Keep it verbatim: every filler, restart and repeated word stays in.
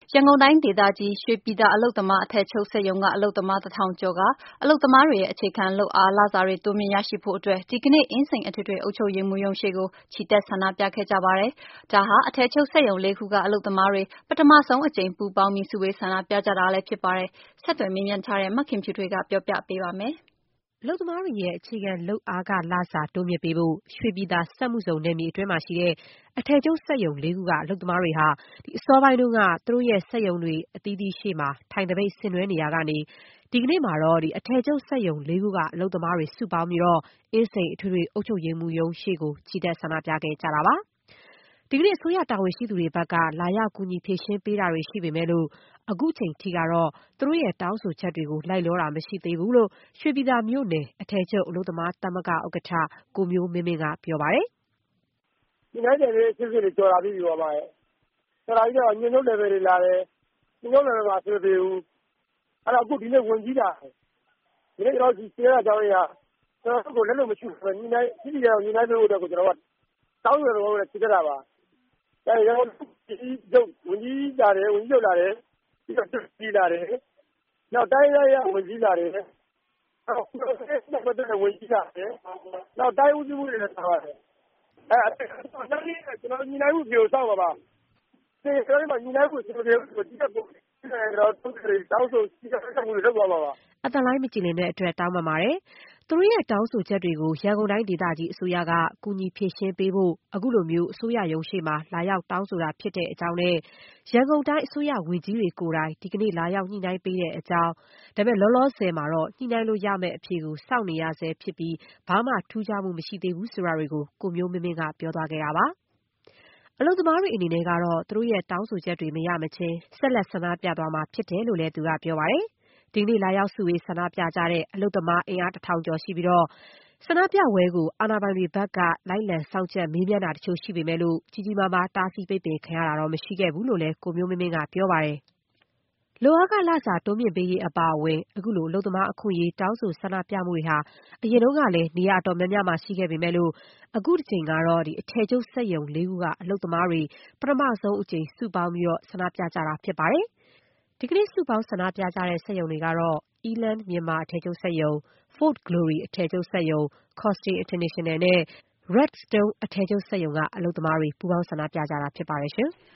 ရန်ကုန်တိုင်းဒေသကြီးရွှေပြည်သာအလုပ်သမားအထည်ချုပ်စက်ရုံကအလုပ်သမားတစ်ထောင်ကျော်ကအလုပ်သမားတွေရဲ့အခြေခံလုပ်အားလစာတွေတိုးမြင့်ရရှိဖို့အတွက်ဒီကနေ့အင်းစိန်အထွေထွေအုပ်ချုပ်ရေးမှူးရုံးရှေ့ကိုချီတက်ဆန္ဒပြခဲ့ကြပါတယ်။ဒါဟာအထည်ချုပ်စက်ရုံလေးခုကအလုပ်သမားတွေပထမဆုံးအကြိမ်ပူးပေါင်းပြီးစုဝေးဆန္ဒပြကြတာလည်းဖြစ်ပါတယ်။ဆက်သွယ်မေးမြန်းထားတဲ့မခင်ဖြူထွေးကပြောပြပေးပါမယ်။အလုပ်သမားတွေရဲ့အခြေခံလုပ်အားခလစာတိုးမြင့်ပေးဖို့ရွှေပြည်သာစက်မှုဇုံနယ်မြေအတွင်းမှာရှိတဲ့အထည်ချုပ်စက်ရုံလေးခုကအလုပ်သမားတွေဟာအစောပိုင်းတုန်းကသူတို့ရဲ့စက်ရုံတွေအသီးသီးရှေ့မှာထိုင်သပိတ်ဆင်နွှဲနေရာကနေဒီကနေ့မှာတော့အထည်ချုပ်စက်ရုံလေးခုကအလုပ်သမားတွေစုပေါင်းပြီးအင်းစိန်အထွေထွေအုပ်ချုပ်ရေးမှူးရုံးရှေ့ကိုချီတက်ဆန္ဒပြခဲ့ကြတာပါ။ဒီကနေ့အစိုးရတာဝန်ရှိသူတွေဘက်ကလာရောက်ကူညီဖြေရှင်းပေးတာတွေရှိပေမဲ့လို့အခုချိန်ထိကတော့သူတို့ရဲ့တောင်းဆိုချက်တွေကိုလိုက်လျောတာမရှိသေးဘူးလို့ရွှေပြည်သာမြို့နယ်အထည်ချုပ်အလုပ်သမားသမဂ္ဂဥက္ကဋ္ဌကိုမျိုးမင်းမင်းကပြောပါတယ်။“ဒီနေ့ကျရင်စစ်စစ်တွေကြော်လာပြီးပြီပေါ့ဗျ။ကြော်လာပြီးတော့ညွှန်ချုပ် level တွေလာတယ်။ညွှန်ချုပ် level မှာအဆင်မပြေဘူး။အဲ့တော့အခုဒီနေ့ဝင်ကြီးလာတယ်။ဒီနေ့ကျွန်တော်တို့ရှင်းရတဲ့အကြောင်းအရာကျွန်တော်တို့ကိုလက်လို့မရှိဘူး။ညီနိုင်ရှိစီရအောင်ညီနိုင်ပေးဖို့အတွက်ကိုကျွန်တော်ကတောင်းရတော့လည်းဖြစ်တာပါ။ဒါကြောင့်ဒီချုပ်ဝင်ကြီးလာတယ်ဝင်ကြီးချုပ်လာတယ်ပြီးတော့ကြီးလာတယ်။နောက်တိုင်းရရဝင်ကြီးလာတယ်။နောက်ဆက်ပတ်တဲ့ဝင်ကြီးလာတယ်။နောက်တိုင်းဦးစီးမှုတွေလည်းထားပါတယ်။အဲကျွန်တော်ညီနိုင်မှုပြောဆောင်ပါပါ။ဒီကနေ့မှညီနိုင်မှုကျွန်တော်တို့ဒီကပုံတော့တုတ်တွေတောင်းဆိုစီကံမှုတွေလုပ်ပါပါ။အတလိုင်းမကြည်လင်တဲ့အတွက်တောင်းပန်ပါတယ်။သူတို့ရဲ့တောင်းဆိုချက်တွေကိုရန်ကုန်တိုင်းဒေသကြီးအစိုးရကကူညီဖြေရှင်းပေးဖို့အခုလိုမျိုးအစိုးရရုံးရှေ့မှာလာရောက်တောင်းဆိုတာဖြစ်တဲ့အကြောင်းနဲ့ရန်ကုန်တိုင်းအစိုးရဝန်ကြီးတွေကိုယ်တိုင်ဒီကနေ့လာရောက်ညှိနှိုင်းပေးတဲ့အကြောင်းဒါပေမဲ့လောလောဆယ်မှာတော့ညှိနှိုင်းလို့ရမယ့်အဖြေကိုစောင့်နေရဆဲဖြစ်ပြီးဘာမှထူးခြားမှုမရှိသေးဘူးဆိုတာတွေကိုကိုမျိုးမင်းမင်းကပြောသွားခဲ့တာပါ။အလုပ်သမားတွေအနေနဲ့ကတော့သူတို့ရဲ့တောင်းဆိုချက်တွေမရမချင်းဆက်လက်ဆန္ဒပြသွားမှာဖြစ်တယ်လို့လည်းသူကပြောပါတယ်။ဒီနေ့လာရောက်စုဝေးဆန္ဒပြကြတဲ့အလုပ်သမားအင်အားတစ်ထောင်ကျော်ရှိပြီးတော့ဆန္ဒပြပွဲကိုအာဏာပိုင်တွေဘက်ကလိုက်လံစောင့်ကြပ်မေးမြန်းတာတချို့ရှိပေမဲ့လို့ကြီးကြီးမားမားတားဆီးပိတ်ပင်ခံရတာတော့မရှိခဲ့ဘူးလို့လည်းကိုမျိုးမင်းမင်းကပြောပါတယ်။လုပ်အားခလစာတိုးမြင့်ပေးရေးအပါအဝင်အခုလိုအလုပ်သမားအခွင့်အရေးတောင်းဆိုဆန္ဒပြမှုတွေဟာအရင်တုန်းကလည်းနေရာအတော်များများမှာရှိခဲ့ပေမဲ့လို့အခုတစ်ချိန်ကတော့ဒီအထည်ချုပ်စက်ရုံလေးခုကအလုပ်သမားတွေပထမဆုံးအကြိမ်စုပေါင်းပြီးတော့ဆန္ဒပြကြတာဖြစ်ပါတယ်။ဒီကနေ့စုပေါင်းဆန္ဒပြကြတဲ့စက်ရုံတွေကတော့ Eland မြန်မာအထည်ချုပ်စက်ရုံ၊ Fort Glory အထည်ချုပ်စက်ရုံ၊ Costain International နဲ့ Redstone အထည်ချုပ်စက်ရုံကအလုပ်သမားတွေပူးပေါင်းဆန္ဒပြကြတာဖြစ်ပါတယ်ရှင်။